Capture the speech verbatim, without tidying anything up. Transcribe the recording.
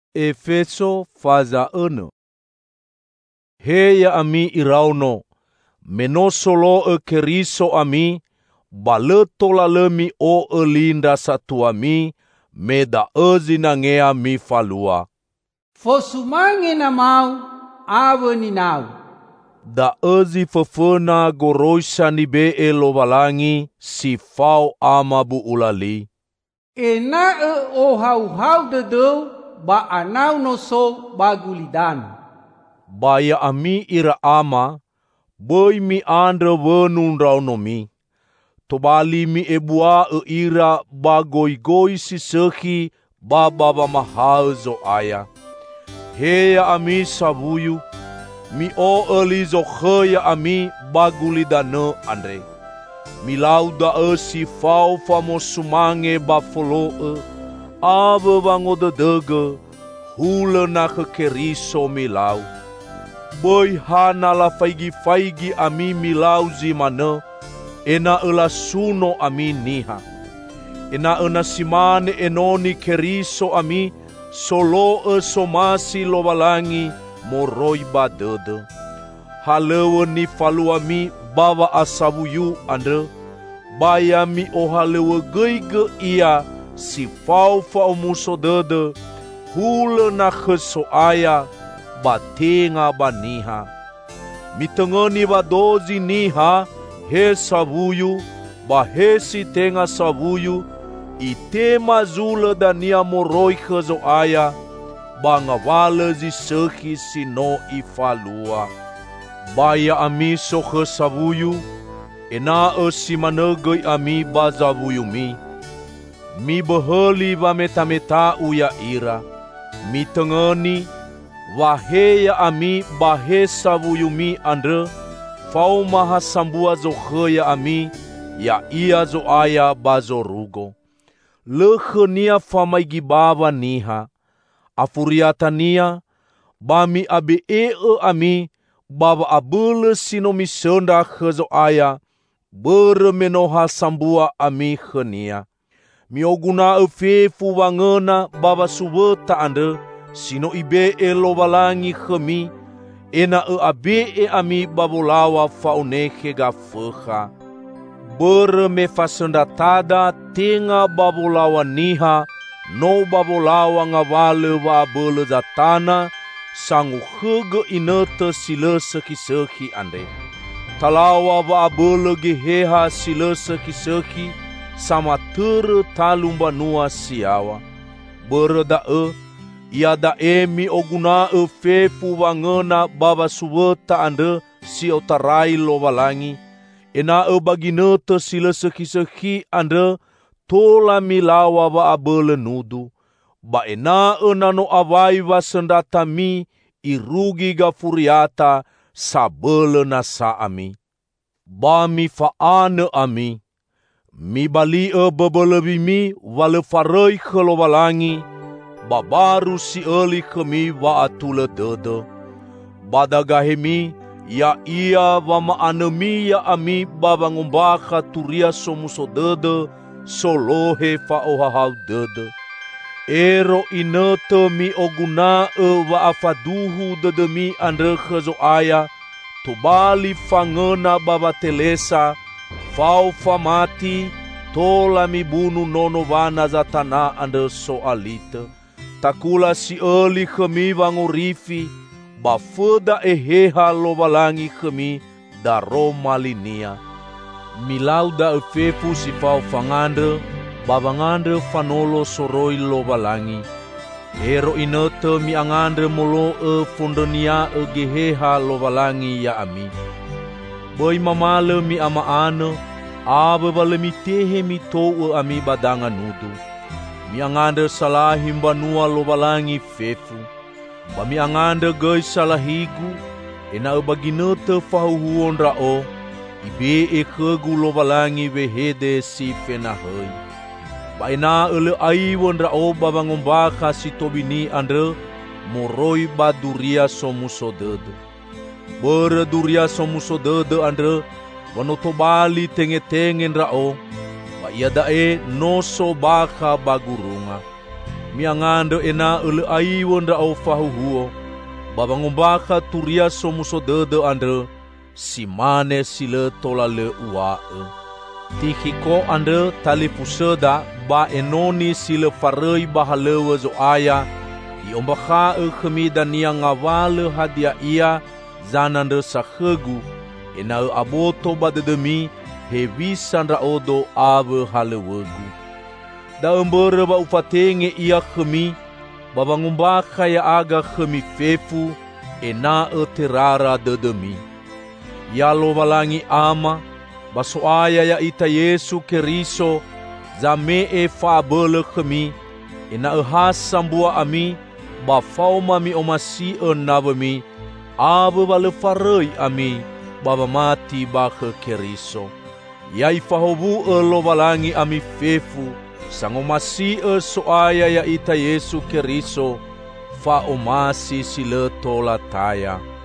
Efeso faza ene. Heya ami irauno, menosolo e keriso ami, baleto lalemi o elinda satu ami, meda ezi nangea mi falua. Fosumange na mau, awe ni nau. Da ezi fefena goroisa ni be e lovalangi, si fau ama bu ulali. E na e o hau hau de deu, ba anau no so bagulidan. Baya ami ira ama, boi mi andre wenun raunomi. Tobali mi ebua e ira ba goi-goi si sehi ba baba mahal zo aya. Heya ami savuyu, mi o eli zo heya ami bagulidane andre. Mi lauda e si fau famo sumange ba folo e, ave wango de dege, hule na kekeriso mi lau. Boi hana la faigi-faigi ami milau zimane, ena ela suno ami niha. Ena ena simane enoni keriso ami, solo e somasi lovalangi moroi badede. Halewe ni falu ami bawa asabuyu andre, baya mi o halewe geige ia si fau fau muso dede, hule na keso aya, batenga baniha. Mitengeni badozi niha, he savuyu, ba he si tenga savuyu, ite mazule dania moroi kezo aya, ba ngawale zi sehi sino ifalua. Baya ami so ke savuyu, ena e si manegoi ami ba zavuyu mi. Mi beheli ba meta-meta uya ira, mi tengeni, waheya ami bahe savuyumi andre, fau maha sambua zo heya ami, ya ia zo aya bazo rugo. Lehe nia famai gibaba niha, afuriata nia, bami abe e ami, baba abele sinomi senda hezo aya, bere menoha sambua ami henia. Mioguna e fefu wangena baba suweta ande, sino ibe e lovalangi khemi, ena e abe e ami babolawa fauneke ga feha. Bere me fasendatada tenga babolawa niha, no babolawa ngawale wa abele zatana, sangu hege inete sile seki-seki ande. Talawa wa abele geheha sile seki-seki, sama tere talumba nua siawa. Bere da e, ia da emi oguna e fefu wangena baba suweta ande si otarai lovalangi, ena e baginete sile seki-seki ande tola milawa wa abele nudu, ba ena e nano awai wa sendata mi irugi ga furiata sabele nasa ami. Ba mi faane ami, mi bali e bebelebi mi wale farei kelovalangi, babaru si eli kemi wa atule dede. Badagahemi, ya ia wa maanemi ya ami baba ngombaka turia somuso dede, solohe fa ohahau dede. Ero inete mi oguna e wa afaduhu dede mi andre kezo aya, tobali fangena baba telesa, fau famati, tola mi bunu nono wana zatana ande soalite. Takula si eli kemi wangorifi, bafeda eheha lovalangi kemi daro malinia. Milauda e fefu si fau fangandre, babangandre fanolo soroi lovalangi. Ero inete mi angandre molo e fondenia e geheha lovalangi ya ami. Boi mamale mi ama ane, abe bale mi tehe mi tou ami badanga nudu. Mi angande salahim banua lovalangi fefu. Ba mi angande gei salahigu, ena e baginete fahuhuon rao, ibe e kegu lovalangi vehede si fenahei. Ba ena ele aiwon rao babangombaka si tobini andre, moroi baduria somuso dede. Bere duria somuso dede andre, wanotobali tenge-tengen rao, ba ia dae noso baka bagurunga. miangando ena ule aiwon ra au fahuhuo, babangumbaka turia somuso dede andre, simane sile tola le uae. Tihiko andre tali puseda ba enoni sile farei bahalewe zo aya, iombaka e khemida nia ngawale hadia ia zanande sakhegu, ena e aboto badedemi hevisan ra odo ave halewegu. Da embere ba ufatenge ia khemi, babangumbaka ya aga khemi fefu, ena e terara dedemi. Ya lo balangi ama, basoaya ya ita Yesu Keriso, zame e fabele khemi, ena e hasambua ami, ba fauma mi omasi e nabemi, ave bale farei ami, baba mati ba ke Keriso. Ya ifahobu e lo balangi ami fefu, sangomasi e soaya ya ita Yesu Keriso, fa omasi sile tola taya.